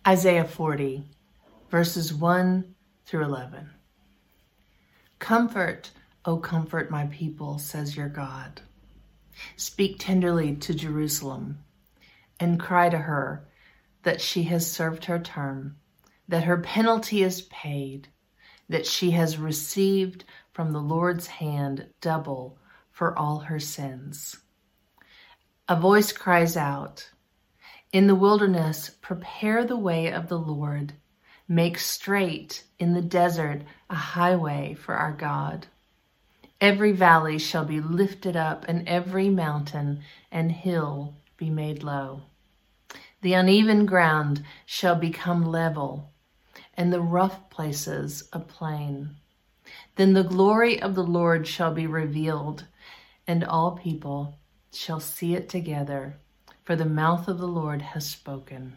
Isaiah 40, verses 1 through 11. Comfort, O comfort my people, says your God. Speak tenderly to Jerusalem and cry to her that she has served her term, that her penalty is paid, that she has received from the Lord's hand double for all her sins. A voice cries out, in the wilderness, prepare the way of the Lord. Make straight in the desert a highway for our God. Every valley shall be lifted up, and every mountain and hill be made low. The uneven ground shall become level, and the rough places a plain. Then the glory of the Lord shall be revealed, and all people shall see it together, for the mouth of the Lord has spoken.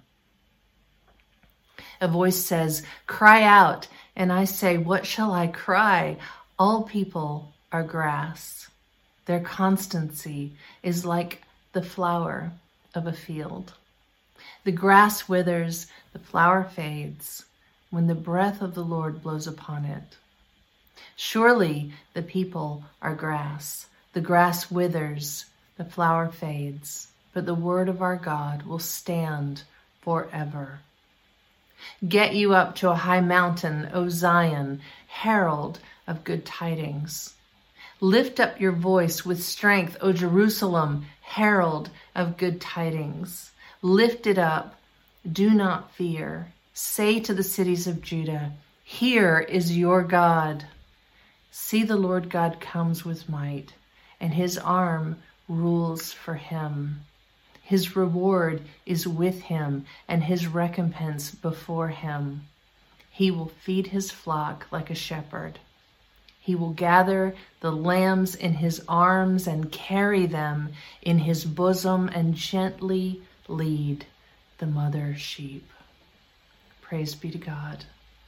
A voice says, cry out, and I say, what shall I cry? All people are grass. Their constancy is like the flower of a field. The grass withers, the flower fades, when the breath of the Lord blows upon it. Surely the people are grass. The grass withers, the flower fades, but the word of our God will stand forever. Get you up to a high mountain, O Zion, herald of good tidings. Lift up your voice with strength, O Jerusalem, herald of good tidings. Lift it up, do not fear. Say to the cities of Judah, here is your God. See, the Lord God comes with might, and his arm rules for him. His reward is with him, and his recompense before him. He will feed his flock like a shepherd. He will gather the lambs in his arms and carry them in his bosom and gently lead the mother sheep. Praise be to God.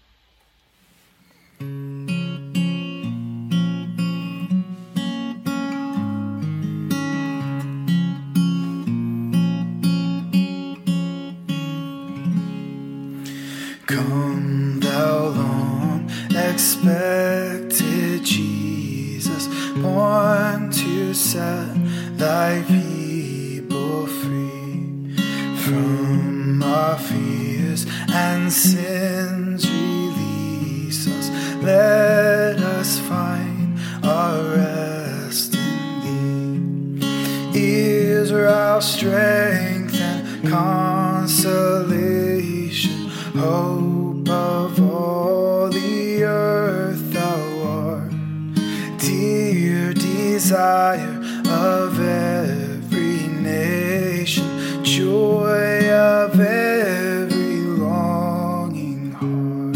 Come, thou long expected Jesus, born to set thy people free from our fears and sins. Release us, let us find our rest in thee. Israel's strength and consolation, hope of all the earth, thou art dear desire of every nation, joy of every longing heart.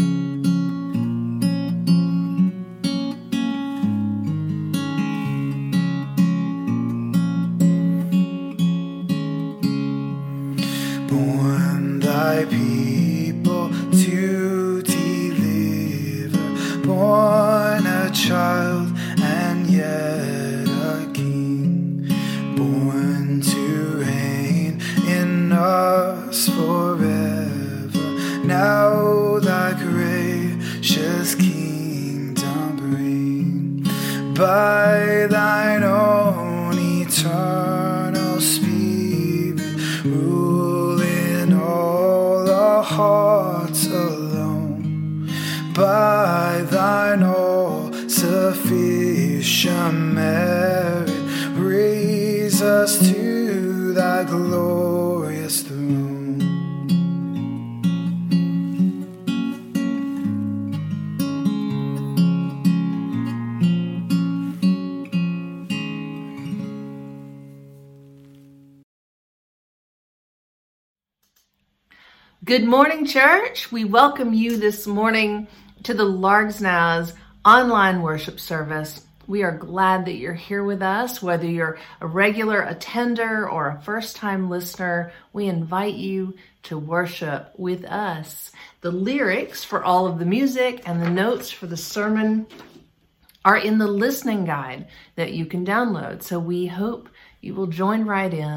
Born thy people to deliver, born a child and yet a king, born to reign in us forever. Now thy gracious kingdom bring, by thine own eternal spirit, rule in all our hearts alone. By thine all-sufficient merit, raise us to thy glorious throne. Good morning, church. We welcome you this morning to the Largsnaz online worship service. We are glad that you're here with us. Whether you're a regular attender or a first-time listener, we invite you to worship with us. The lyrics for all of the music and the notes for the sermon are in the listening guide that you can download. So we hope you will join right in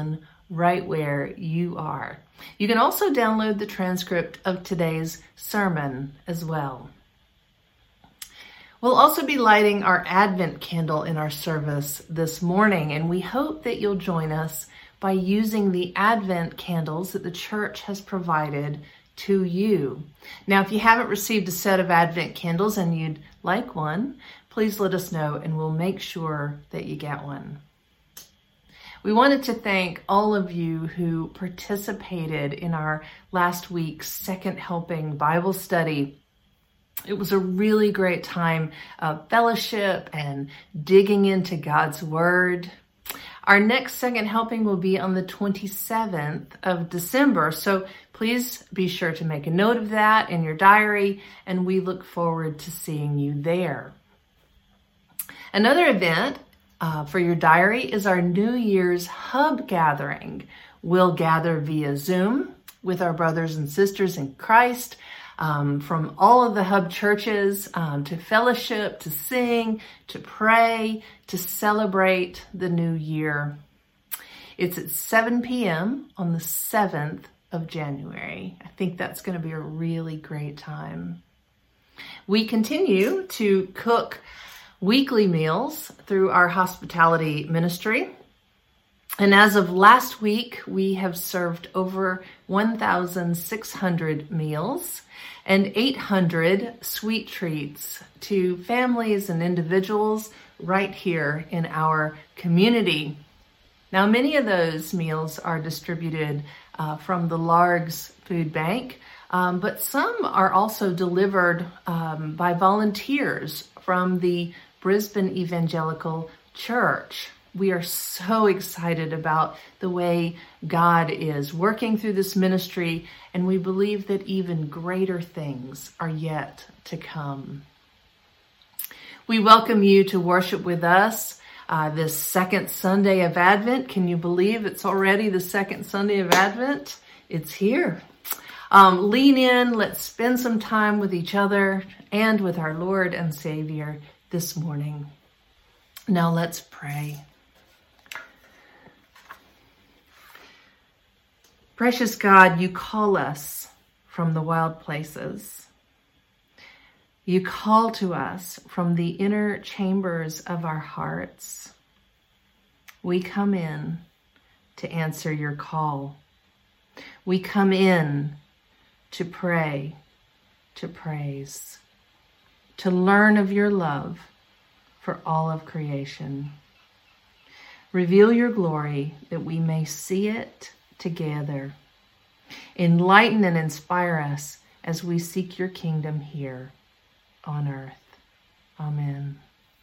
right where you are. You can also download the transcript of today's sermon as well. We'll also be lighting our Advent candle in our service this morning, and we hope that you'll join us by using the Advent candles that the church has provided to you. Now, if you haven't received a set of Advent candles and you'd like one, please let us know and we'll make sure that you get one. We wanted to thank all of you who participated in our last week's Second Helping Bible study. It was a really great time of fellowship and digging into God's Word. Our next Second Helping will be on the 27th of December, so please be sure to make a note of that in your diary, and we look forward to seeing you there. Another event for your diary is our New Year's Hub Gathering. We'll gather via Zoom with our brothers and sisters in Christ from all of the Hub churches to fellowship, to sing, to pray, to celebrate the new year. It's at 7 p.m. on the 7th of January. I think that's going to be a really great time. We continue to cook weekly meals through our hospitality ministry. And as of last week, we have served over 1,600 meals and 800 sweet treats to families and individuals right here in our community. Now, many of those meals are distributed from the Largs Food Bank, but some are also delivered by volunteers from the Brisbane Evangelical Church. We are so excited about the way God is working through this ministry, and we believe that even greater things are yet to come. We welcome you to worship with us this second Sunday of Advent. Can you believe it's already the second Sunday of Advent? It's here. Lean in, let's spend some time with each other and with our Lord and Savior this morning. Now let's pray. Precious God, you call us from the wild places. You call to us from the inner chambers of our hearts. We come in to answer your call. We come in to pray, to praise, to learn of your love for all of creation. Reveal your glory that we may see it together. Enlighten and inspire us as we seek your kingdom here on earth. Amen.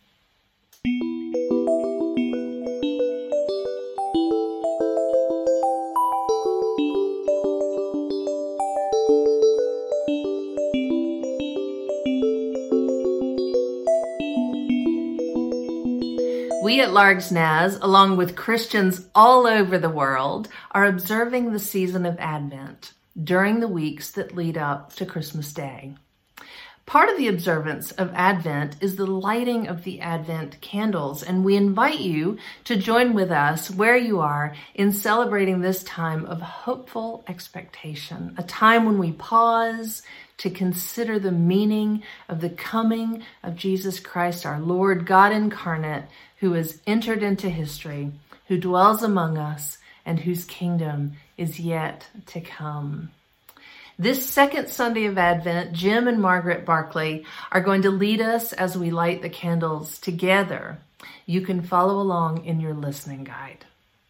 We at Largs Naz, along with Christians all over the world, are observing the season of Advent during the weeks that lead up to Christmas Day. Part of the observance of Advent is the lighting of the Advent candles, and we invite you to join with us where you are in celebrating this time of hopeful expectation, a time when we pause to consider the meaning of the coming of Jesus Christ, our Lord, God incarnate, who has entered into history, who dwells among us, and whose kingdom is yet to come. This second Sunday of Advent, Jim and Margaret Barclay are going to lead us as we light the candles together. You can follow along in your listening guide.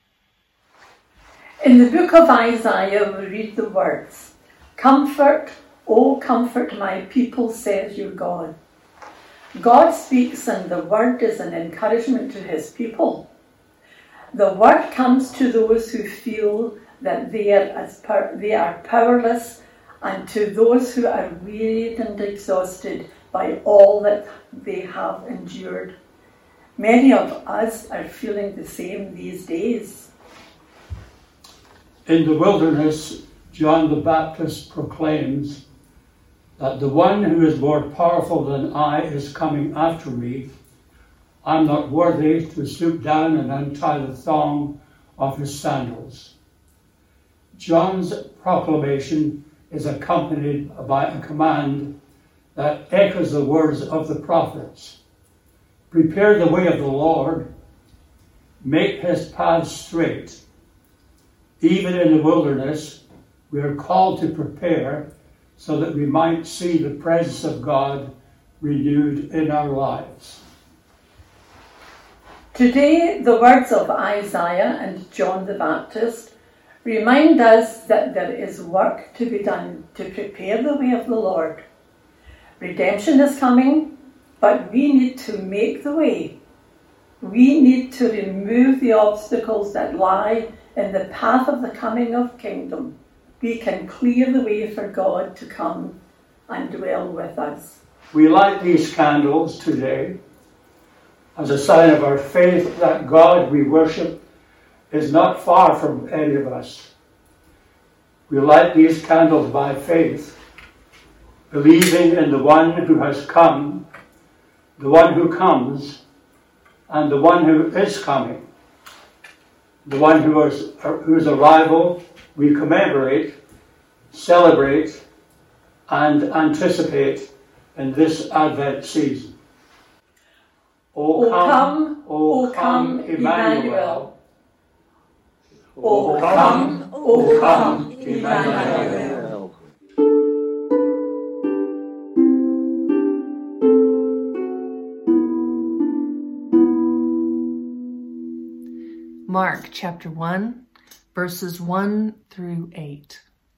In the book of Isaiah, we read the words, "Comfort, O comfort my people, says your God." God speaks, and the word is an encouragement to his people. The word comes to those who feel that they are powerless, and to those who are wearied and exhausted by all that they have endured. Many of us are feeling the same these days. In the wilderness, John the Baptist proclaims that the one who is more powerful than I is coming after me. I'm not worthy to stoop down and untie the thong of his sandals. John's proclamation is accompanied by a command that echoes the words of the prophets. Prepare the way of the Lord, make his paths straight. Even in the wilderness, we are called to prepare so that we might see the presence of God renewed in our lives. Today, the words of Isaiah and John the Baptist remind us that there is work to be done to prepare the way of the Lord. Redemption is coming, but we need to make the way. We need to remove the obstacles that lie in the path of the coming of kingdom. We can clear the way for God to come and dwell with us. We light these candles today as a sign of our faith that God we worship is not far from any of us. We light these candles by faith, believing in the one who has come, the one who comes, and the one who is coming, the one whose arrival we commemorate, celebrate, and anticipate in this Advent season. O come, Emmanuel. O come, Emmanuel. Mark chapter 1, verses 1 through 8.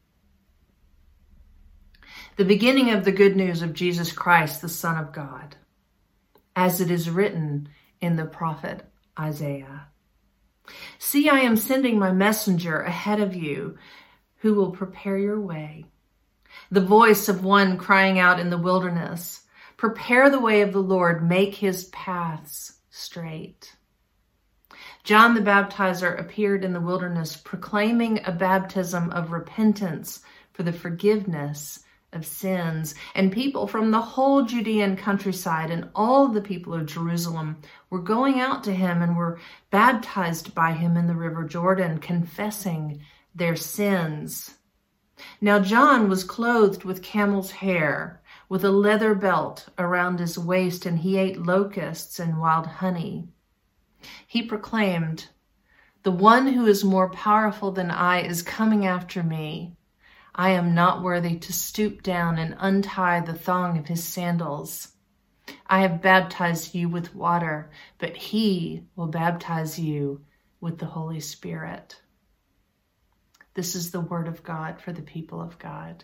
The beginning of the good news of Jesus Christ, the Son of God, as it is written in the prophet Isaiah. See, I am sending my messenger ahead of you who will prepare your way. The voice of one crying out in the wilderness, prepare the way of the Lord, make his paths straight. John the Baptizer appeared in the wilderness proclaiming a baptism of repentance for the forgiveness of sins, and people from the whole Judean countryside and all the people of Jerusalem were going out to him and were baptized by him in the river Jordan, confessing their sins. Now John was clothed with camel's hair, with a leather belt around his waist, and he ate locusts and wild honey. He proclaimed, "The one who is more powerful than I is coming after me. I am not worthy to stoop down and untie the thong of his sandals. I have baptized you with water, but he will baptize you with the Holy Spirit." This is the word of God for the people of God.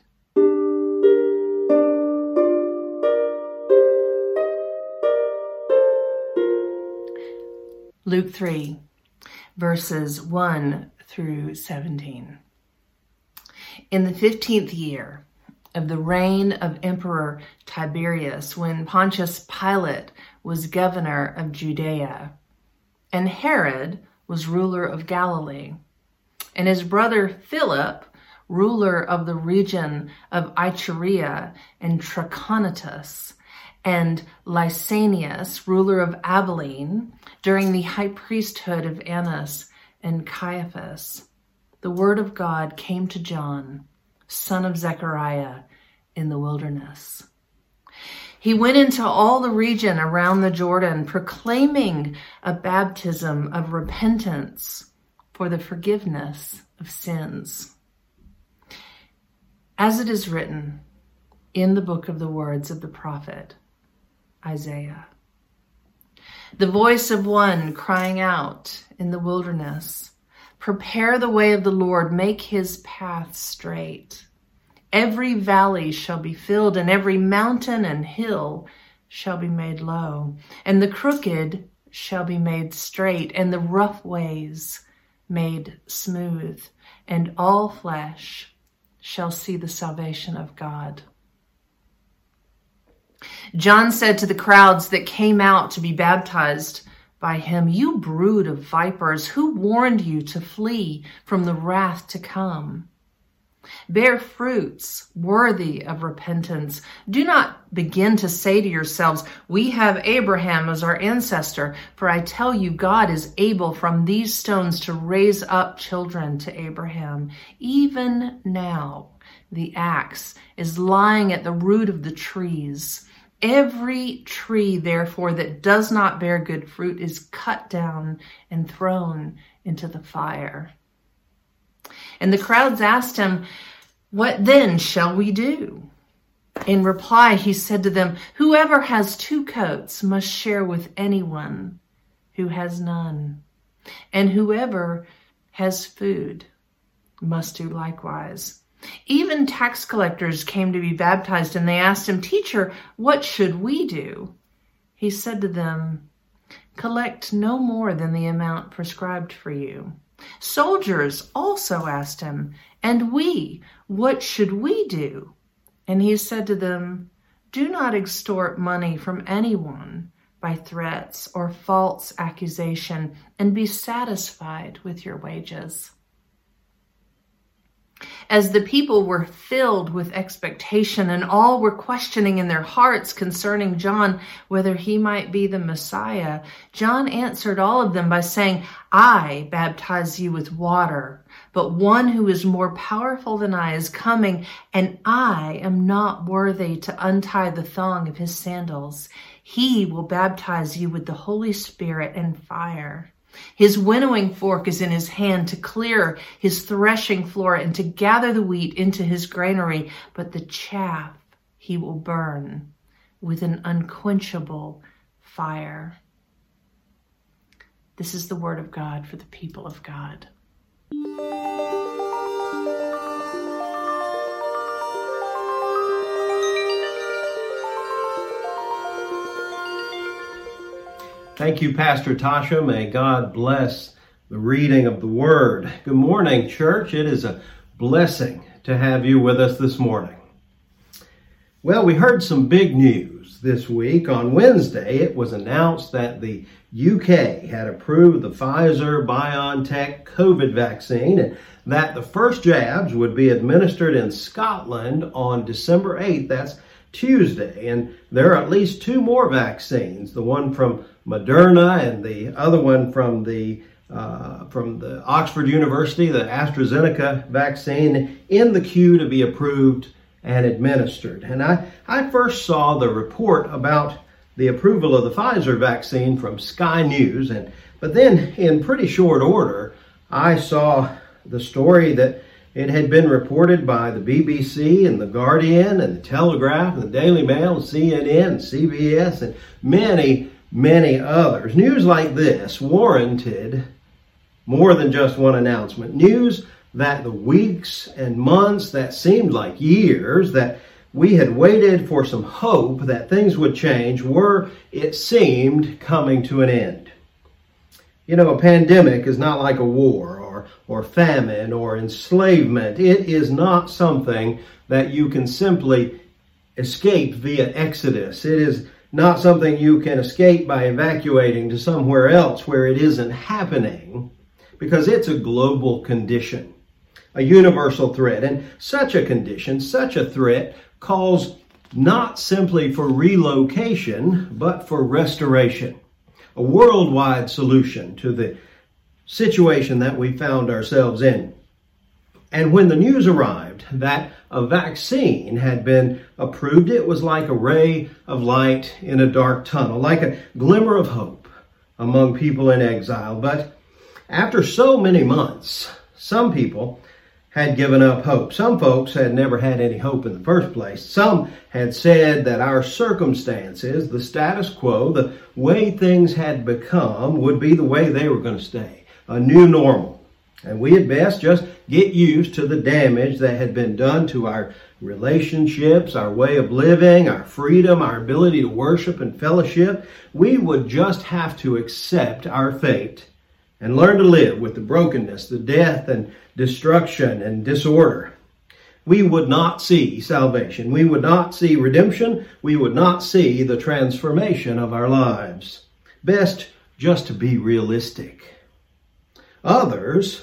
Luke 3, verses 1 through 17. In the 15th year of the reign of Emperor Tiberius, when Pontius Pilate was governor of Judea, and Herod was ruler of Galilee, and his brother Philip, ruler of the region of Iturea and Trachonitis, and Lysanias, ruler of Abilene, during the high priesthood of Annas and Caiaphas, the word of God came to John, son of Zechariah, in the wilderness. He went into all the region around the Jordan, proclaiming a baptism of repentance for the forgiveness of sins. As it is written in the book of the words of the prophet Isaiah. The voice of one crying out in the wilderness, prepare the way of the Lord, make his path straight. Every valley shall be filled, and every mountain and hill shall be made low, and the crooked shall be made straight, and the rough ways made smooth, and all flesh shall see the salvation of God. John said to the crowds that came out to be baptized by him, "You brood of vipers, who warned you to flee from the wrath to come? Bear fruits worthy of repentance. Do not begin to say to yourselves, we have Abraham as our ancestor, for I tell you, God is able from these stones to raise up children to Abraham. Even now, the axe is lying at the root of the trees. Every tree, therefore, that does not bear good fruit is cut down and thrown into the fire. And the crowds asked him, what then shall we do? In reply, he said to them, whoever has 2 coats must share with anyone who has none. And whoever has food must do likewise. Even tax collectors came to be baptized, and they asked him, Teacher, what should we do? He said to them, collect no more than the amount prescribed for you. Soldiers also asked him, and we, what should we do? And he said to them, do not extort money from anyone by threats or false accusation, and be satisfied with your wages. As the people were filled with expectation, and all were questioning in their hearts concerning John whether he might be the Messiah, John answered all of them by saying, I baptize you with water, but one who is more powerful than I is coming, and I am not worthy to untie the thong of his sandals. He will baptize you with the Holy Spirit and fire. His winnowing fork is in his hand to clear his threshing floor and to gather the wheat into his granary, but the chaff he will burn with an unquenchable fire. This is the word of God for the people of God. Thank you, Pastor Tasha. May God bless the reading of the Word. Good morning, church. It is a blessing to have you with us this morning. Well, we heard some big news this week. On Wednesday, it was announced that the UK had approved the Pfizer-BioNTech COVID vaccine and that the first jabs would be administered in Scotland on December 8th. That's Tuesday. And there are at least 2 more vaccines, the one from Moderna and the other one from the Oxford University, the AstraZeneca vaccine, in the queue to be approved and administered. And I first saw the report about the approval of the Pfizer vaccine from Sky News, but then in pretty short order, I saw the story that it had been reported by the BBC and the Guardian and the Telegraph and the Daily Mail, and CNN and CBS and many others. News like this warranted more than just one announcement. News that the weeks and months that seemed like years that we had waited for some hope that things would change were, it seemed, coming to an end. You know, a pandemic is not like a war or famine or enslavement. It is not something that you can simply escape via exodus. It is not something you can escape by evacuating to somewhere else where it isn't happening, because it's a global condition, a universal threat. And such a condition, such a threat, calls not simply for relocation, but for restoration, a worldwide solution to the situation that we found ourselves in. And when the news arrived that a vaccine had been approved, it was like a ray of light in a dark tunnel, like a glimmer of hope among people in exile. But after so many months, some people had given up hope. Some folks had never had any hope in the first place. Some had said that our circumstances, the status quo, the way things had become, would be the way they were going to stay. A new normal. And we had best just get used to the damage that had been done to our relationships, our way of living, our freedom, our ability to worship and fellowship. We would just have to accept our fate and learn to live with the brokenness, the death and destruction and disorder. We would not see salvation. We would not see redemption. We would not see the transformation of our lives. Best just to be realistic. Others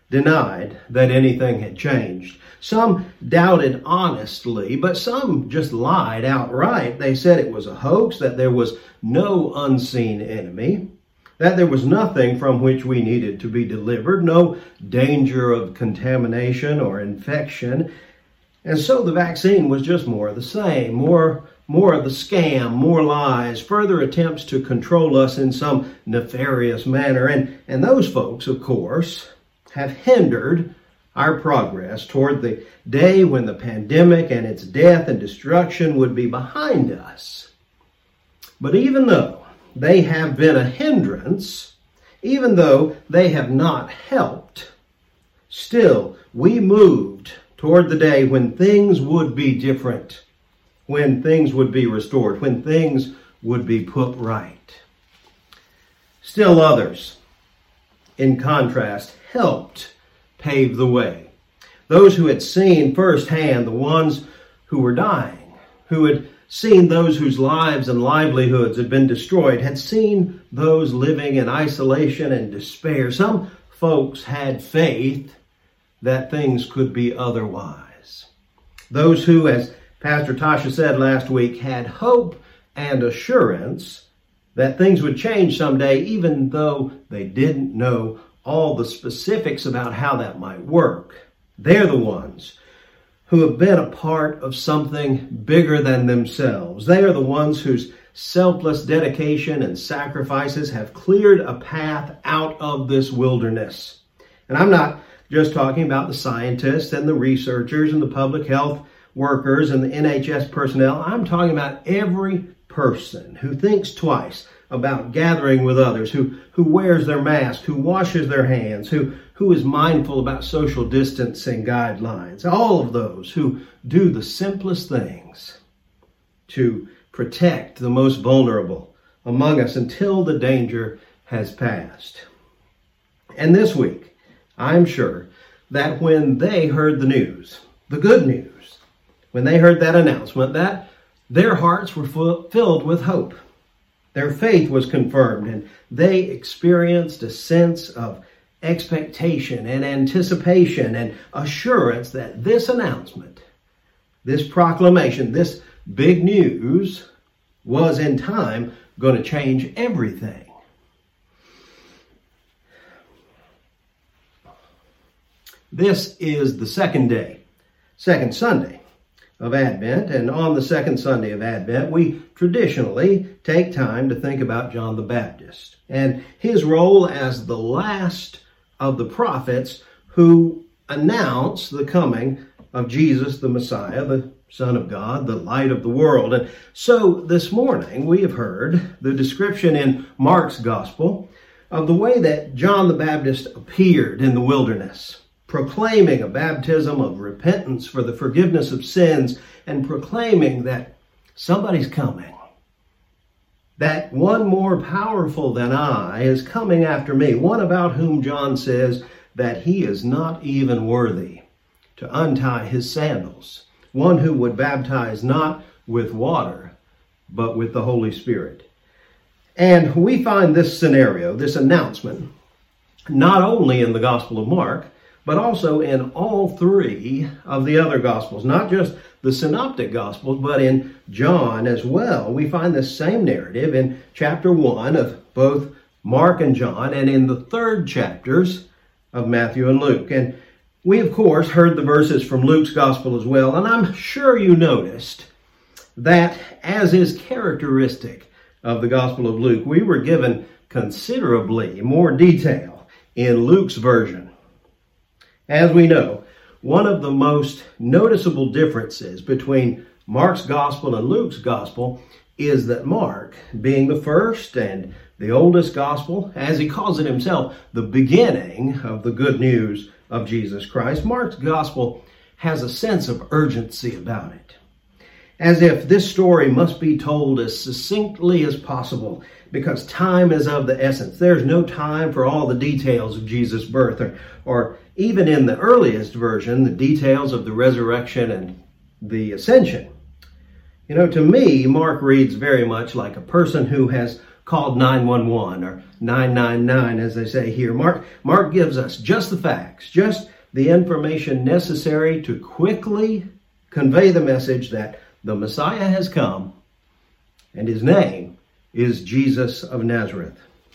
denied that anything had changed. Some doubted honestly, but some just lied outright. They said it was a hoax, that there was no unseen enemy, that there was nothing from which we needed to be delivered, no danger of contamination or infection. And so the vaccine was just more of the same, more of the scam, more lies, further attempts to control us in some nefarious manner. And those folks, of course, have hindered our progress toward the day when the pandemic and its death and destruction would be behind us. But even though they have been a hindrance, even though they have not helped, still we moved toward the day when things would be different, when things would be restored, when things would be put right. Still others, in contrast, helped pave the way. Those who had seen firsthand the ones who were dying, who had seen those whose lives and livelihoods had been destroyed, had seen those living in isolation and despair. Some folks had faith that things could be otherwise. Those who, as Pastor Tasha said last week, had hope and assurance that things would change someday, even though they didn't know all the specifics about how that might work. They're the ones who have been a part of something bigger than themselves. They are the ones whose selfless dedication and sacrifices have cleared a path out of this wilderness. And I'm not just talking about the scientists and the researchers and the public health workers and the NHS personnel. I'm talking about every person who thinks twice about gathering with others, who wears their mask, who washes their hands, who is mindful about social distancing guidelines. All of those who do the simplest things to protect the most vulnerable among us until the danger has passed. And this week, I'm sure that when they heard the news, the good news, when they heard that announcement, that their hearts were filled with hope. Their faith was confirmed, and they experienced a sense of expectation and anticipation and assurance that this announcement, this proclamation, this big news was in time going to change everything. This is the second Sunday of Advent, and on the second Sunday of Advent, we traditionally take time to think about John the Baptist and his role as the last of the prophets who announce the coming of Jesus the Messiah, the Son of God, the light of the world. And so this morning we have heard the description in Mark's Gospel of the way that John the Baptist appeared in the wilderness, proclaiming a baptism of repentance for the forgiveness of sins and proclaiming that somebody's coming, that one more powerful than I is coming after me, one about whom John says that he is not even worthy to untie his sandals, one who would baptize not with water, but with the Holy Spirit. And we find this scenario, this announcement, not only in the Gospel of Mark, but also in all three of the other Gospels, not just the Synoptic Gospels, but in John as well. We find the same narrative in chapter 1 of both Mark and John, and in the third chapters of Matthew and Luke. And we, of course, heard the verses from Luke's Gospel as well, and I'm sure you noticed that, as is characteristic of the Gospel of Luke, we were given considerably more detail in Luke's version. As we know, one of the most noticeable differences between Mark's Gospel and Luke's Gospel is that Mark, being the first and the oldest Gospel, as he calls it himself, the beginning of the good news of Jesus Christ, Mark's Gospel has a sense of urgency about it, as if this story must be told as succinctly as possible because time is of the essence. There's no time for all the details of Jesus' birth or even in the earliest version, the details of the resurrection and the ascension. You know, to me, Mark reads very much like a person who has called 911 or 999, as they say here. Mark gives us just the facts, just the information necessary to quickly convey the message that the Messiah has come, and his name is Jesus of Nazareth.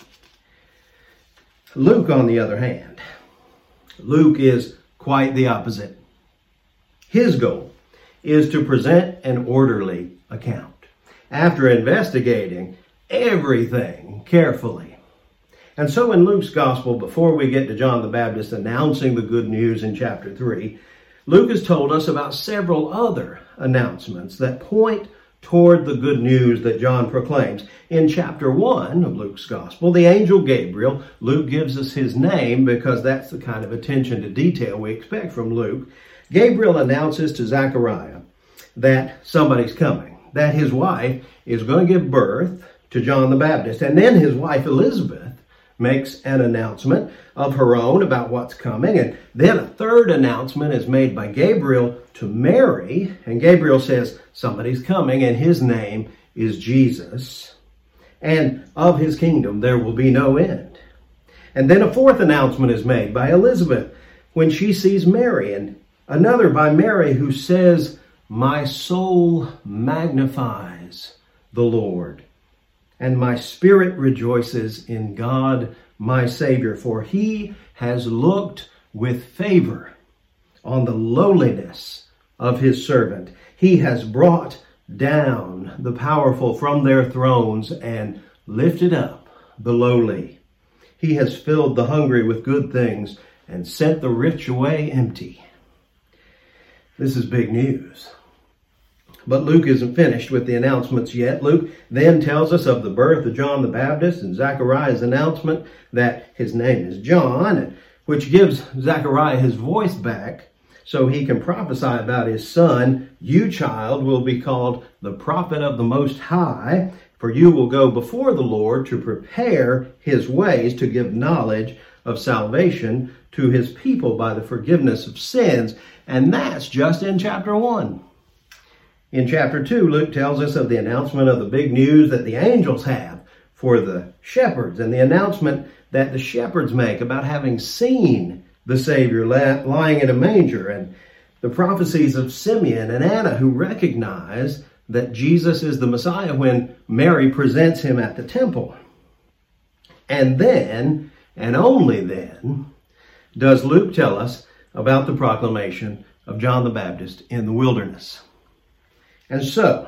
Luke, on the other hand, Luke is quite the opposite. His goal is to present an orderly account after investigating everything carefully. And so in Luke's gospel, before we get to John the Baptist announcing the good news in chapter 3, Luke has told us about several other announcements that point toward the good news that John proclaims. In chapter 1 of Luke's gospel, the angel Gabriel, Luke gives us his name because that's the kind of attention to detail we expect from Luke. Gabriel announces to Zechariah that somebody's coming, that his wife is going to give birth to John the Baptist. And then his wife Elizabeth makes an announcement of her own about what's coming. And then a third announcement is made by Gabriel to Mary. And Gabriel says, somebody's coming, and his name is Jesus. And of his kingdom there will be no end. And then a fourth announcement is made by Elizabeth when she sees Mary, and another by Mary who says, my soul magnifies the Lord, and my spirit rejoices in God, my Savior, for he has looked with favor on the lowliness of his servant. He has brought down the powerful from their thrones and lifted up the lowly. He has filled the hungry with good things and sent the rich away empty. This is big news. But Luke isn't finished with the announcements yet. Luke then tells us of the birth of John the Baptist and Zechariah's announcement that his name is John, which gives Zechariah his voice back so he can prophesy about his son. You, child, will be called the prophet of the Most High, for you will go before the Lord to prepare his ways, to give knowledge of salvation to his people by the forgiveness of sins. And that's just in chapter 1. In chapter 2, Luke tells us of the announcement of the big news that the angels have for the shepherds, and the announcement that the shepherds make about having seen the Savior lying in a manger, and the prophecies of Simeon and Anna who recognize that Jesus is the Messiah when Mary presents him at the temple. And then, and only then, does Luke tell us about the proclamation of John the Baptist in the wilderness. And so,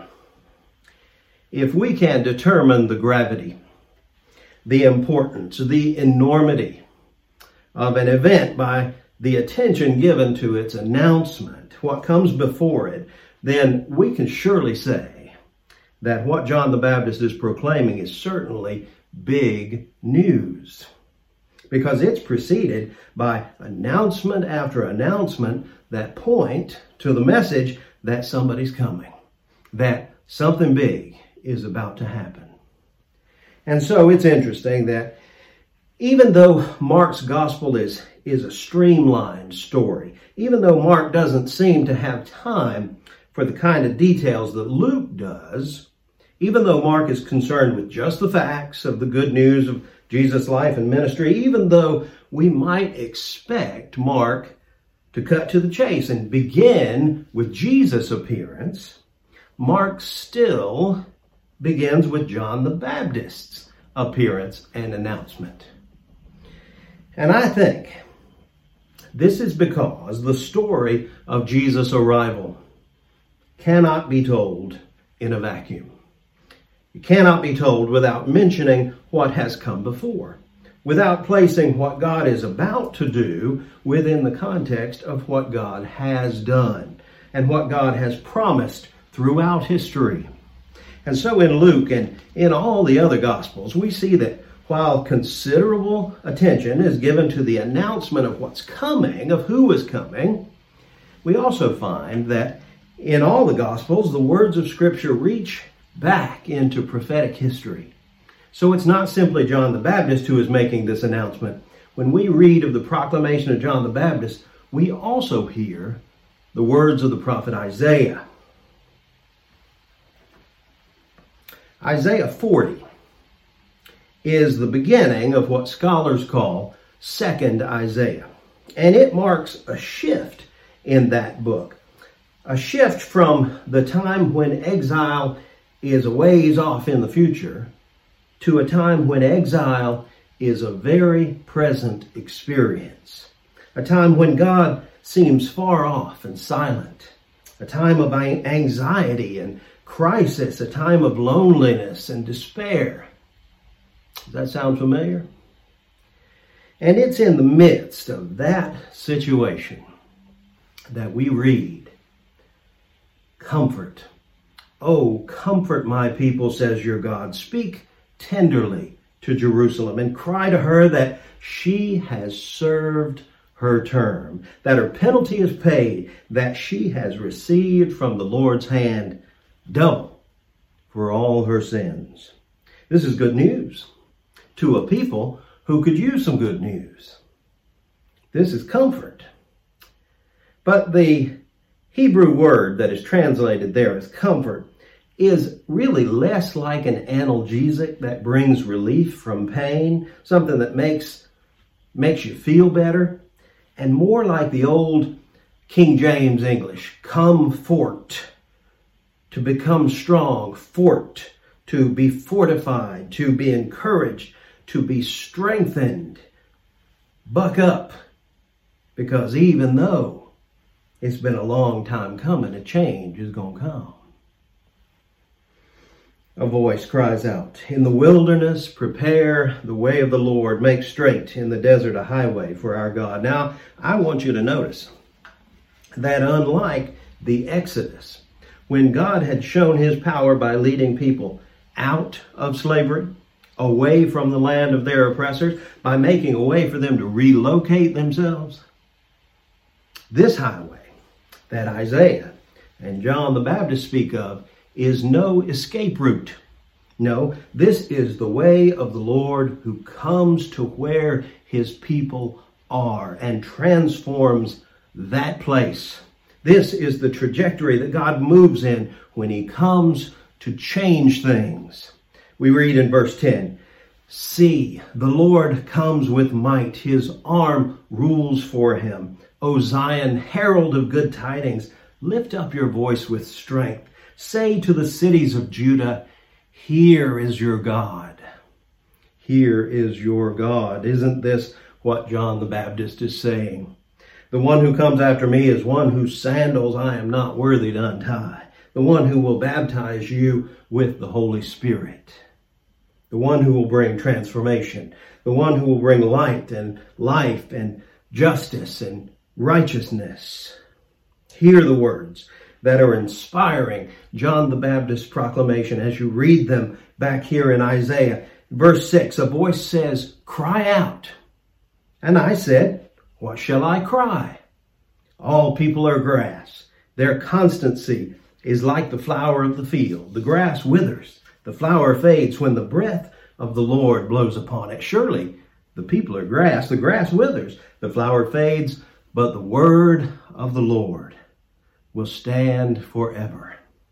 if we can determine the gravity, the importance, the enormity of an event by the attention given to its announcement, what comes before it, then we can surely say that what John the Baptist is proclaiming is certainly big news, because it's preceded by announcement after announcement that point to the message that somebody's coming, that something big is about to happen. And so it's interesting that even though Mark's gospel is a streamlined story, even though Mark doesn't seem to have time for the kind of details that Luke does, even though Mark is concerned with just the facts of the good news of Jesus' life and ministry, even though we might expect Mark to cut to the chase and begin with Jesus' appearance, Mark still begins with John the Baptist's appearance and announcement. And I think this is because the story of Jesus' arrival cannot be told in a vacuum. It cannot be told without mentioning what has come before, without placing what God is about to do within the context of what God has done and what God has promised throughout history. And so in Luke and in all the other Gospels, we see that while considerable attention is given to the announcement of what's coming, of who is coming, we also find that in all the Gospels, the words of Scripture reach back into prophetic history. So it's not simply John the Baptist who is making this announcement. When we read of the proclamation of John the Baptist, we also hear the words of the prophet Isaiah. Isaiah 40 is the beginning of what scholars call Second Isaiah. And it marks a shift in that book. A shift from the time when exile is a ways off in the future to a time when exile is a very present experience. A time when God seems far off and silent. A time of anxiety and crisis. A time of loneliness and despair. Does that sound familiar? And it's in the midst of that situation that we read, "Comfort. Oh, comfort my people, says your God. Speak tenderly to Jerusalem and cry to her that she has served her term, that her penalty is paid, that she has received from the Lord's hand double for all her sins." This is good news to a people who could use some good news. This is comfort. But the Hebrew word that is translated there as comfort is really less like an analgesic that brings relief from pain, something that makes you feel better, and more like the old King James English, comfort, to become strong, fort, to be fortified, to be encouraged, to be strengthened. Buck up, because even though it's been a long time coming, a change is going to come. A voice cries out, "In the wilderness, prepare the way of the Lord. Make straight in the desert a highway for our God." Now, I want you to notice that unlike the Exodus, when God had shown his power by leading people out of slavery, away from the land of their oppressors, by making a way for them to relocate themselves, this highway that Isaiah and John the Baptist speak of is no escape route. No, this is the way of the Lord who comes to where his people are and transforms that place. This is the trajectory that God moves in when he comes to change things. We read in verse 10, "See, the Lord comes with might. His arm rules for him. O Zion, herald of good tidings, lift up your voice with strength. Say to the cities of Judah, here is your God." Here is your God. Isn't this what John the Baptist is saying? "The one who comes after me is one whose sandals I am not worthy to untie. The one who will baptize you with the Holy Spirit. The one who will bring transformation. The one who will bring light and life and justice and righteousness." Hear the words that are inspiring John the Baptist's proclamation as you read them back here in Isaiah. Verse 6, a voice says, "Cry out." And I said, "What shall I cry?" All people are grass. Their constancy is like the flower of the field. The grass withers. The flower fades when the breath of the Lord blows upon it. Surely the people are grass. The grass withers. The flower fades. But the word of the Lord will stand forever.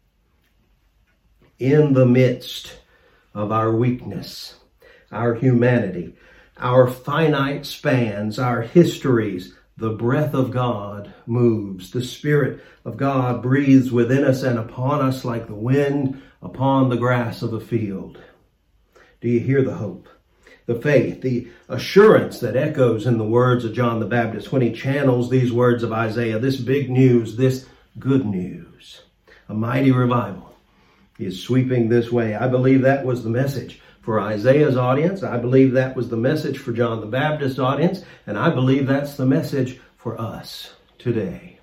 In the midst of our weakness, our humanity, our finite spans, our histories, the breath of God moves. The Spirit of God breathes within us and upon us like the wind upon the grass of a field. Do you hear the hope, the faith, the assurance that echoes in the words of John the Baptist when he channels these words of Isaiah, this big news, this good news? A mighty revival is sweeping this way. I believe that was the message for Isaiah's audience. I believe that was the message for John the Baptist's audience. And I believe that's the message for us today.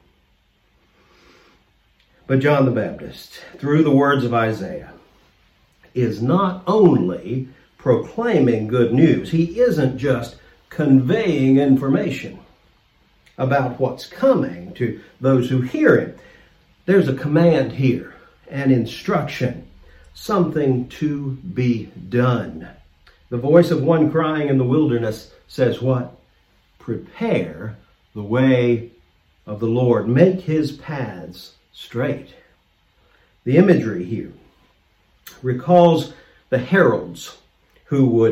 But John the Baptist, through the words of Isaiah, is not only proclaiming good news. He isn't just conveying information about what's coming to those who hear him. There's a command here, an instruction, something to be done. The voice of one crying in the wilderness says what? Prepare the way of the Lord. Make his paths straight. The imagery here recalls the heralds who would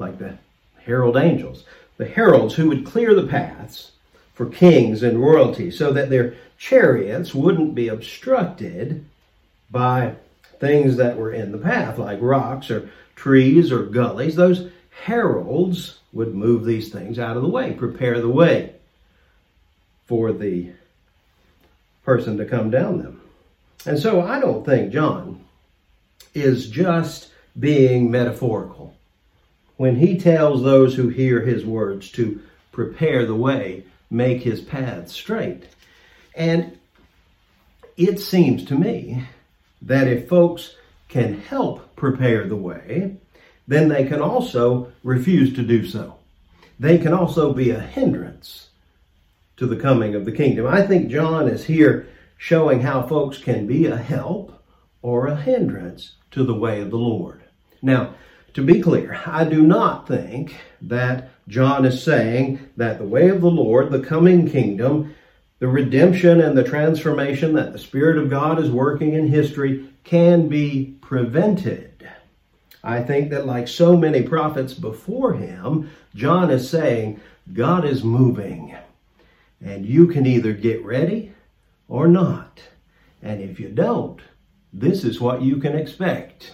like the herald angels, the heralds who would clear the paths for kings and royalty so that their chariots wouldn't be obstructed by things that were in the path, like rocks or trees or gullies. Those heralds would move these things out of the way, prepare the way for the person to come down them. And so I don't think John is just being metaphorical when he tells those who hear his words to prepare the way, make his path straight. And it seems to me that if folks can help prepare the way, then they can also refuse to do so. They can also be a hindrance to the coming of the kingdom. I think John is here showing how folks can be a help or a hindrance to the way of the Lord. Now, to be clear, I do not think that John is saying that the way of the Lord, the coming kingdom, the redemption and the transformation that the Spirit of God is working in history can be prevented. I think that like so many prophets before him, John is saying God is moving and you can either get ready or not. And if you don't, this is what you can expect.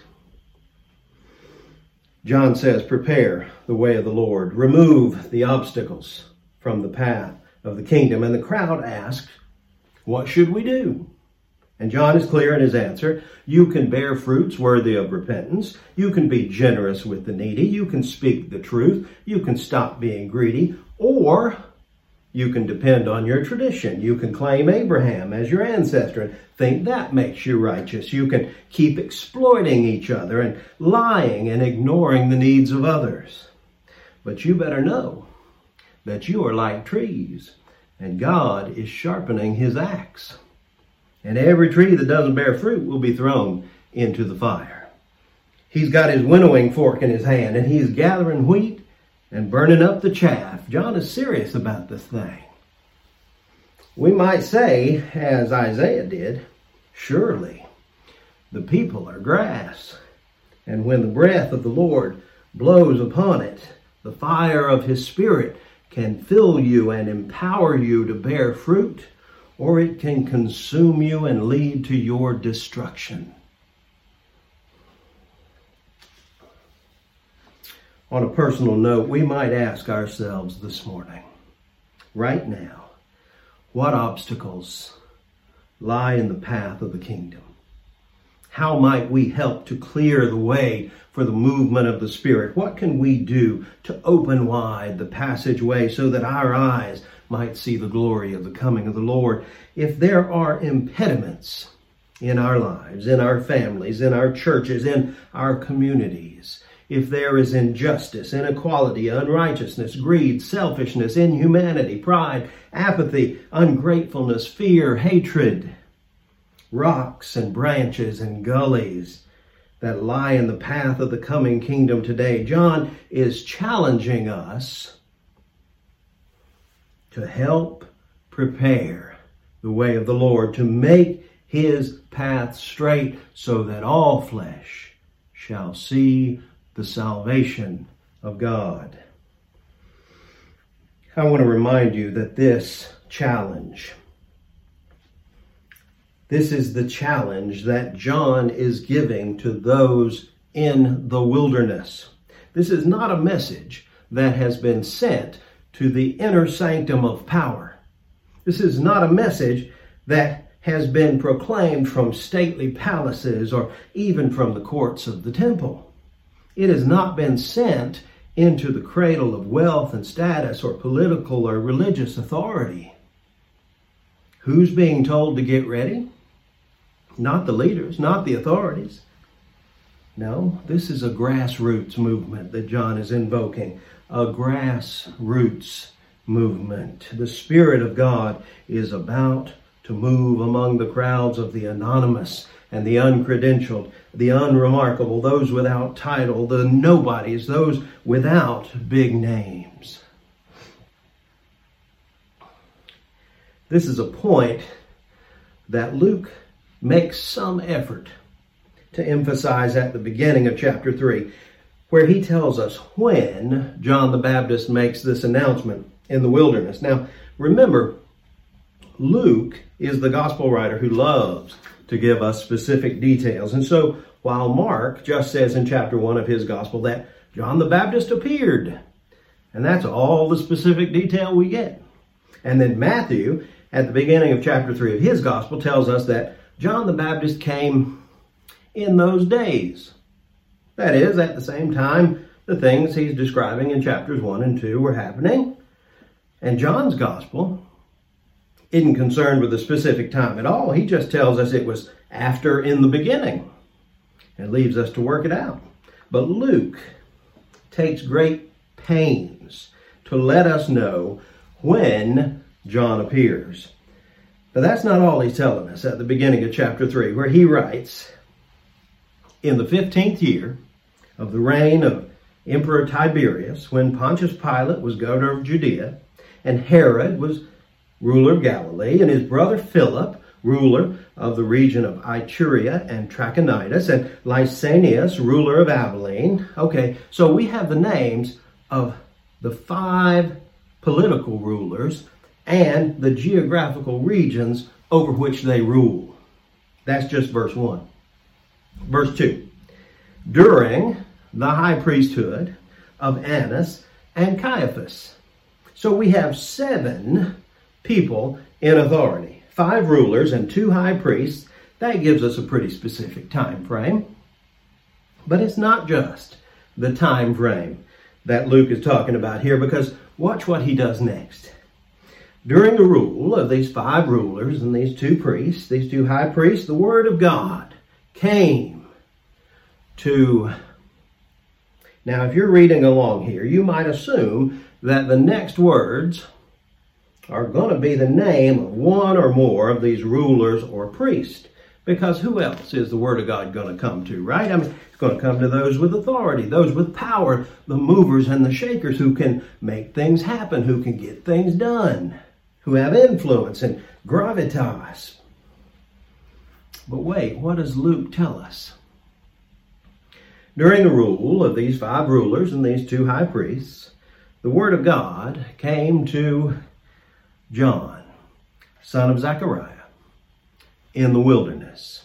John says, prepare the way of the Lord. Remove the obstacles from the path of the kingdom. And the crowd asked, what should we do? And John is clear in his answer. You can bear fruits worthy of repentance. You can be generous with the needy. You can speak the truth. You can stop being greedy. Or you can depend on your tradition. You can claim Abraham as your ancestor and think that makes you righteous. You can keep exploiting each other and lying and ignoring the needs of others. But you better know that you are like trees, and God is sharpening his axe. And every tree that doesn't bear fruit will be thrown into the fire. He's got his winnowing fork in his hand, and he's gathering wheat and burning up the chaff. John is serious about this thing. We might say, as Isaiah did, surely the people are grass, and when the breath of the Lord blows upon it, the fire of his Spirit can fill you and empower you to bear fruit, or it can consume you and lead to your destruction. On a personal note, we might ask ourselves this morning, right now, what obstacles lie in the path of the kingdom? How might we help to clear the way for the movement of the Spirit? What can we do to open wide the passageway so that our eyes might see the glory of the coming of the Lord? If there are impediments in our lives, in our families, in our churches, in our communities, if there is injustice, inequality, unrighteousness, greed, selfishness, inhumanity, pride, apathy, ungratefulness, fear, hatred, rocks and branches and gullies that lie in the path of the coming kingdom today, John is challenging us to help prepare the way of the Lord, to make his path straight so that all flesh shall see the salvation of God. I want to remind you that this is the challenge that John is giving to those in the wilderness. This is not a message that has been sent to the inner sanctum of power. This is not a message that has been proclaimed from stately palaces or even from the courts of the temple. It has not been sent into the cradle of wealth and status or political or religious authority. Who's being told to get ready? Not the leaders, not the authorities. No, this is a grassroots movement that John is invoking. A grassroots movement. The Spirit of God is about to move among the crowds of the anonymous and the uncredentialed, the unremarkable, those without title, the nobodies, those without big names. This is a point that Luke makes some effort to emphasize at the beginning of chapter 3. where he tells us when John the Baptist makes this announcement in the wilderness. Now, remember, Luke is the gospel writer who loves to give us specific details. And so, while Mark just says in chapter 1 of his gospel that John the Baptist appeared, and that's all the specific detail we get. And then Matthew, at the beginning of chapter 3 of his gospel, tells us that John the Baptist came in those days. That is, at the same time, the things he's describing in chapters 1 and 2 were happening. And John's gospel isn't concerned with a specific time at all. He just tells us it was after in the beginning and leaves us to work it out. But Luke takes great pains to let us know when John appears. But that's not all he's telling us at the beginning of chapter 3, where he writes, in the 15th year of the reign of Emperor Tiberius, when Pontius Pilate was governor of Judea, and Herod was ruler of Galilee, and his brother Philip, ruler of the region of Iturea and Trachonitis, and Lysanias, ruler of Abilene. Okay, so we have the names of the 5 political rulers and the geographical regions over which they rule. That's just verse 1. Verse 2. During the high priesthood of Annas and Caiaphas. So we have 7 people in authority. 5 rulers and 2 high priests. That gives us a pretty specific time frame. But it's not just the time frame that Luke is talking about here, because watch what he does next. During the rule of these 5 rulers and these 2 priests, these 2 high priests, the word of God came to... Now, if you're reading along here, you might assume that the next words are going to be the name of one or more of these rulers or priests. Because who else is the word of God going to come to, right? I mean, it's going to come to those with authority, those with power, the movers and the shakers who can make things happen, who can get things done, who have influence and gravitas. But wait, what does Luke tell us? During the rule of these 5 rulers and these 2 high priests, the word of God came to John, son of Zechariah, in the wilderness.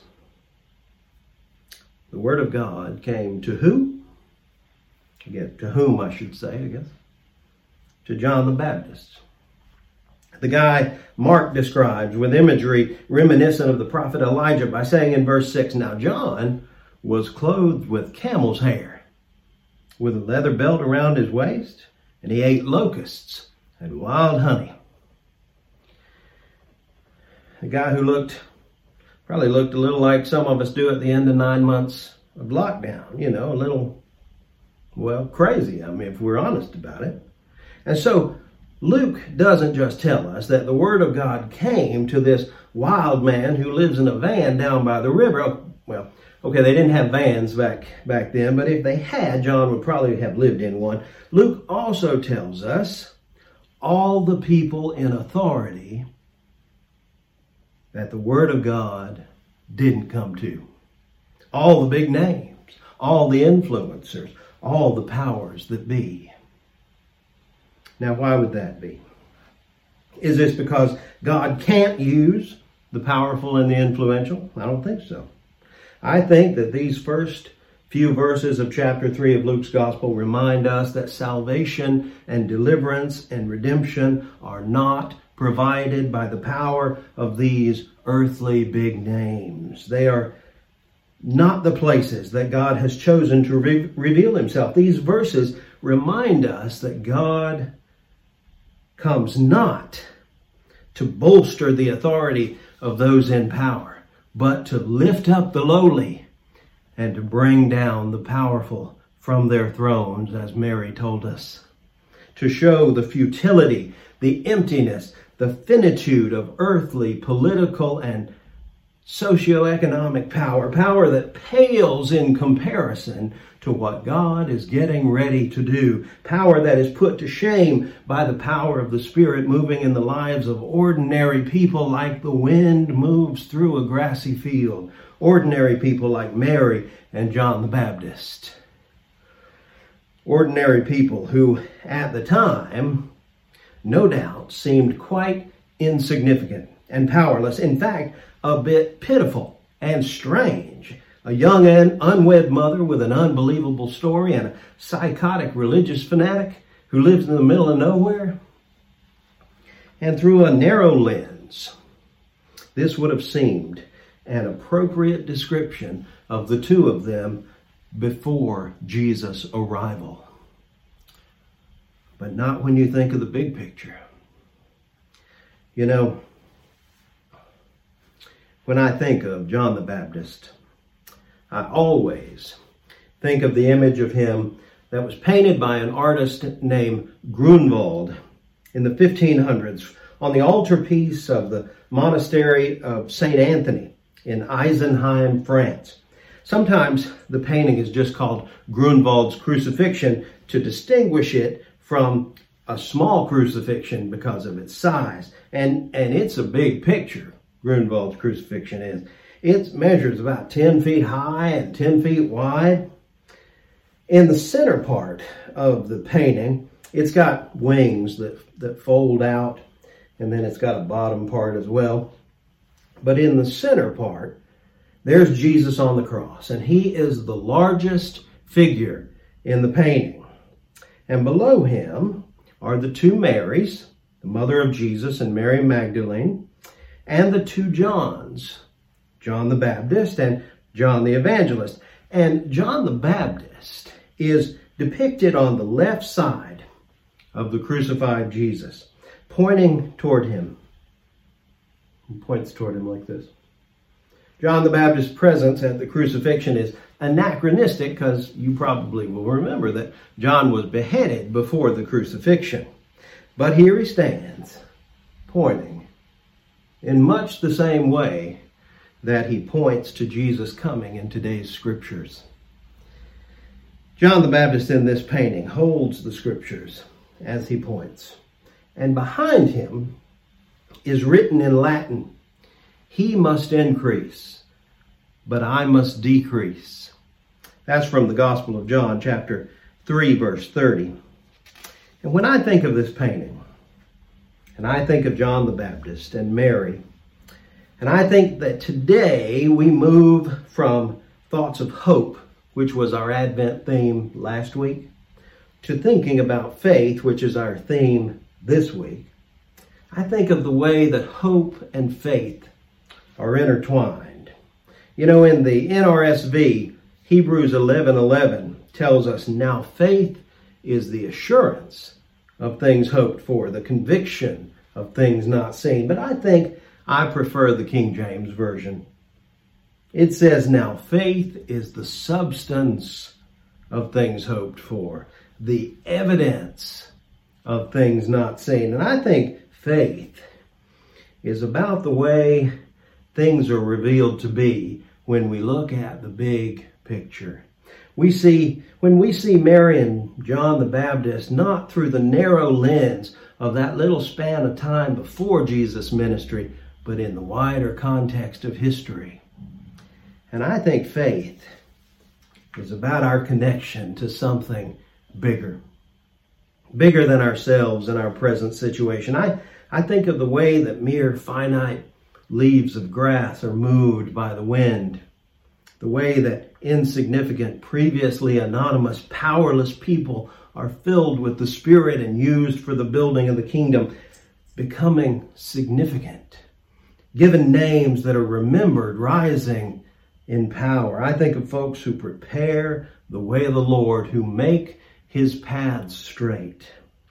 The word of God came to who? Again, to whom, I should say, I guess. To John the Baptist. The guy Mark describes with imagery reminiscent of the prophet Elijah by saying in verse 6, now John was clothed with camel's hair, with a leather belt around his waist, and he ate locusts and wild honey. A guy who probably looked a little like some of us do at the end of 9 months of lockdown, a little, crazy, if we're honest about it. And so Luke doesn't just tell us that the word of God came to this wild man who lives in a van down by the river. Okay, they didn't have vans back then, but if they had, John would probably have lived in one. Luke also tells us all the people in authority that the word of God didn't come to. All the big names, all the influencers, all the powers that be. Now, why would that be? Is this because God can't use the powerful and the influential? I don't think so. I think that these first few verses of chapter 3 of Luke's Gospel remind us that salvation and deliverance and redemption are not provided by the power of these earthly big names. They are not the places that God has chosen to reveal himself. These verses remind us that God comes not to bolster the authority of those in power, but to lift up the lowly and to bring down the powerful from their thrones, as Mary told us. To show the futility, the emptiness, the finitude of earthly, political, and socioeconomic power that pales in comparison to what God is getting ready to do. Power that is put to shame by the power of the Spirit moving in the lives of ordinary people like the wind moves through a grassy field. Ordinary people like Mary and John the Baptist. Ordinary people who, at the time, no doubt seemed quite insignificant and powerless. In fact, a bit pitiful and strange. A young and unwed mother with an unbelievable story and a psychotic religious fanatic who lives in the middle of nowhere. And through a narrow lens, this would have seemed an appropriate description of the two of them before Jesus' arrival. But not when you think of the big picture. You know, when I think of John the Baptist, I always think of the image of him that was painted by an artist named Grunwald in the 1500s on the altarpiece of the monastery of St. Anthony in Eisenheim, France. Sometimes the painting is just called Grunwald's Crucifixion to distinguish it from a small crucifixion because of its size. And it's a big picture, Grunwald's Crucifixion is. It measures about 10 feet high and 10 feet wide. In the center part of the painting, it's got wings that fold out, and then it's got a bottom part as well. But in the center part, there's Jesus on the cross, and he is the largest figure in the painting. And below him are the two Marys, the mother of Jesus and Mary Magdalene, and the two Johns, John the Baptist and John the Evangelist. And John the Baptist is depicted on the left side of the crucified Jesus, pointing toward him. He points toward him like this. John the Baptist's presence at the crucifixion is anachronistic because you probably will remember that John was beheaded before the crucifixion. But here he stands, pointing in much the same way that he points to Jesus coming in today's scriptures. John the Baptist in this painting holds the scriptures as he points. And behind him is written in Latin, "He must increase, but I must decrease." That's from the Gospel of John, chapter 3, verse 30. And when I think of this painting, and I think of John the Baptist and Mary, and I think that today we move from thoughts of hope, which was our Advent theme last week, to thinking about faith, which is our theme this week. I think of the way that hope and faith are intertwined. You know, in the NRSV, Hebrews 11:11 tells us, "Now faith is the assurance of things hoped for, the conviction of things not seen." But I think I prefer the King James Version. It says, "Now faith is the substance of things hoped for, the evidence of things not seen." And I think faith is about the way things are revealed to be when we look at the big picture. When we see Mary and John the Baptist, not through the narrow lens of that little span of time before Jesus' ministry, but in the wider context of history. And I think faith is about our connection to something bigger than ourselves and our present situation. I think of the way that mere finite leaves of grass are moved by the wind, the way that insignificant, previously anonymous, powerless people are filled with the Spirit and used for the building of the kingdom, becoming significant, given names that are remembered, rising in power. I think of folks who prepare the way of the Lord, who make his paths straight.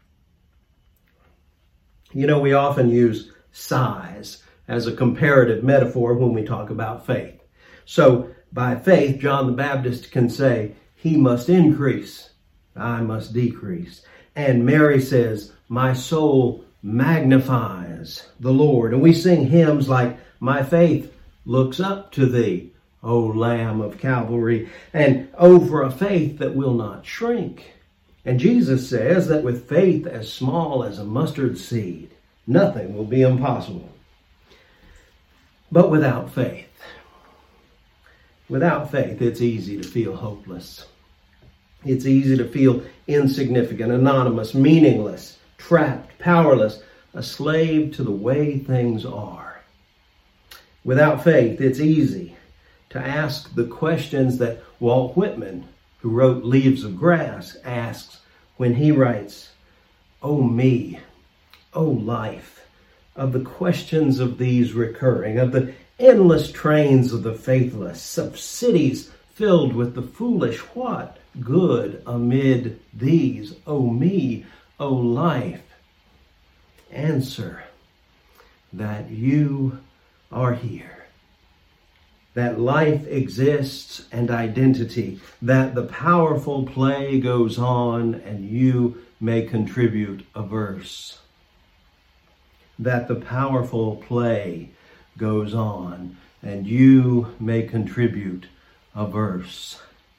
You know, we often use size as a comparative metaphor when we talk about faith. So by faith, John the Baptist can say, "He must increase, I must decrease." And Mary says, "My soul magnifies the Lord." And we sing hymns like, "My faith looks up to thee, O Lamb of Calvary," and "Oh, for a faith that will not shrink." And Jesus says that with faith as small as a mustard seed, nothing will be impossible. But without faith, it's easy to feel hopeless. It's easy to feel insignificant, anonymous, meaningless, trapped, powerless, a slave to the way things are. Without faith, it's easy to ask the questions that Walt Whitman, who wrote Leaves of Grass, asks when he writes, "Oh me, oh life," of the questions of these recurring, of the endless trains of the faithless, of cities filled with the foolish, what good amid these? Oh me, oh life. Answer that you are here, that life exists and identity, that the powerful play goes on and you may contribute a verse. That the powerful play goes on and you may contribute a verse.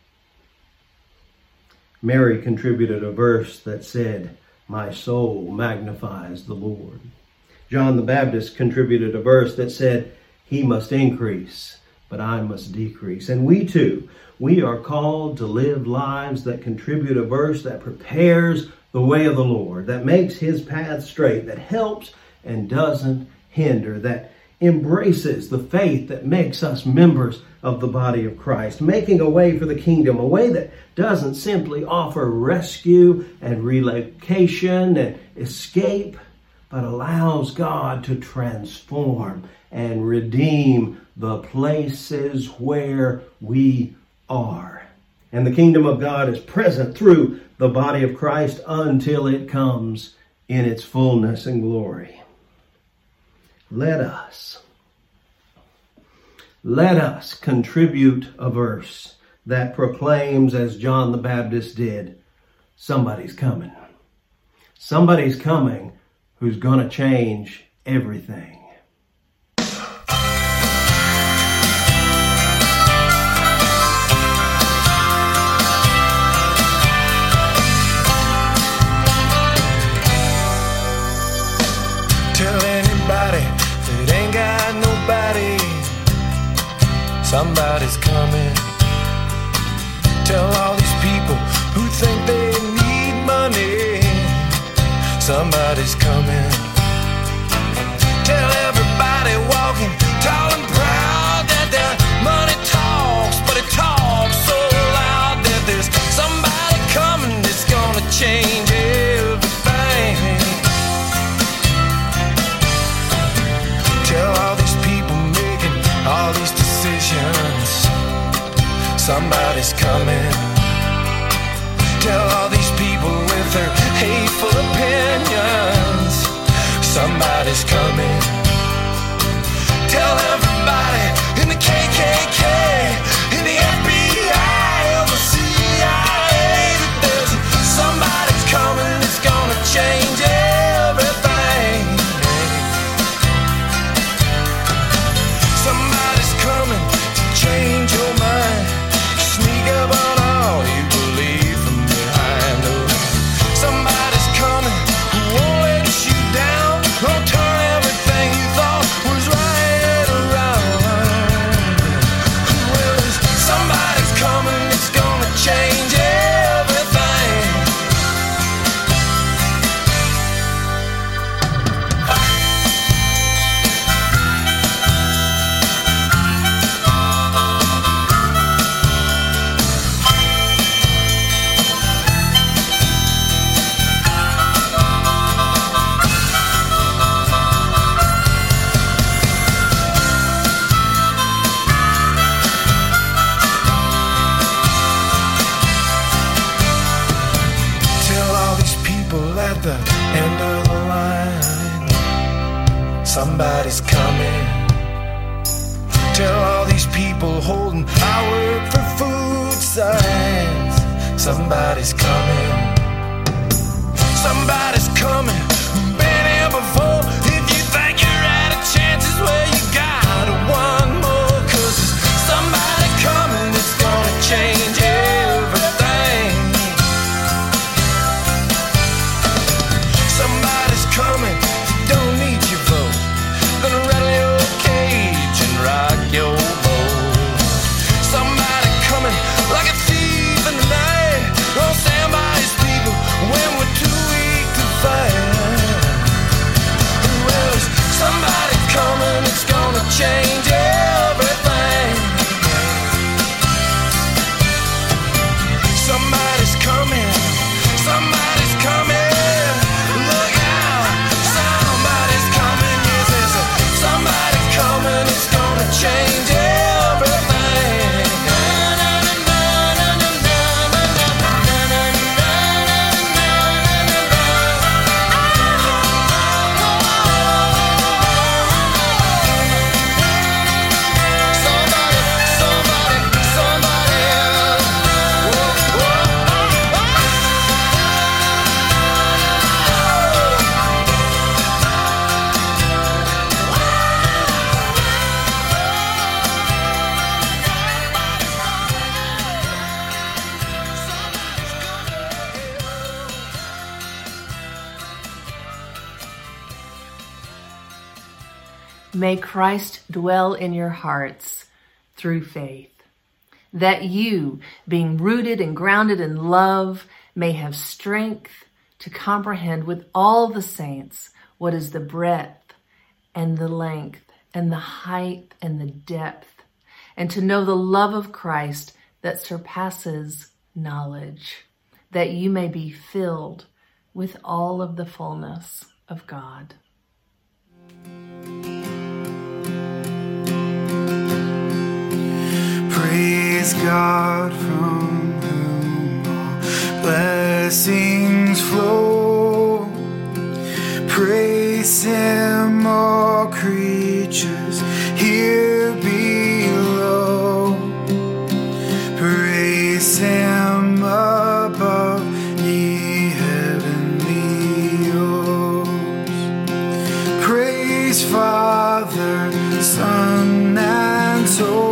Mary contributed a verse that said, "My soul magnifies the Lord." John the Baptist contributed a verse that said, "He must increase, but I must decrease." And we too, we are called to live lives that contribute a verse that prepares the way of the Lord, that makes his path straight, that helps and doesn't hinder, that embraces the faith that makes us members of the body of Christ, making a way for the kingdom, a way that doesn't simply offer rescue and relocation and escape, but allows God to transform and redeem the places where we are. And the kingdom of God is present through the body of Christ until it comes in its fullness and glory. Let us contribute a verse that proclaims, as John the Baptist did, somebody's coming. Somebody's coming who's going to change everything. Tell anybody that ain't got nobody, somebody's coming. Tell all these people who think they need money, somebody's coming. Tell everybody walking tall and proud that their money talks, but it talks so loud that there's somebody coming that's gonna change everything. Tell all these people making all these decisions, somebody's coming. Tell all these people with their hateful opinions, somebody's coming. Tell everybody in the KKK, in the FBI, or the CIA that there's somebody's coming that's gonna change everything. Somebody's coming to change your mind, sneak up on all you believe from behind. Oh, somebody's coming who won't let you down, won't turn everything you thought was right around. Well, somebody's coming that's gonna change everything. Tell all these people at the end of the line, somebody's coming. Tell all these people holding I work for food signs, somebody's coming. Somebody's coming, been here before. If you think you're out of chances, well, you got one more. 'Cause there's somebody coming that's gonna change everything. Somebody's coming that don't need your vote, gonna rattle your cage and rock your boat. Somebody coming like a thief in the night, may Christ dwell in your hearts through faith, that you, being rooted and grounded in love, may have strength to comprehend with all the saints what is the breadth and the length and the height and the depth, and to know the love of Christ that surpasses knowledge, that you may be filled with all of the fullness of God. Praise God from whom all blessings flow. Praise Him, all creatures here below. Praise Him above, ye heavenly hosts. Praise Father, Son, and Soul.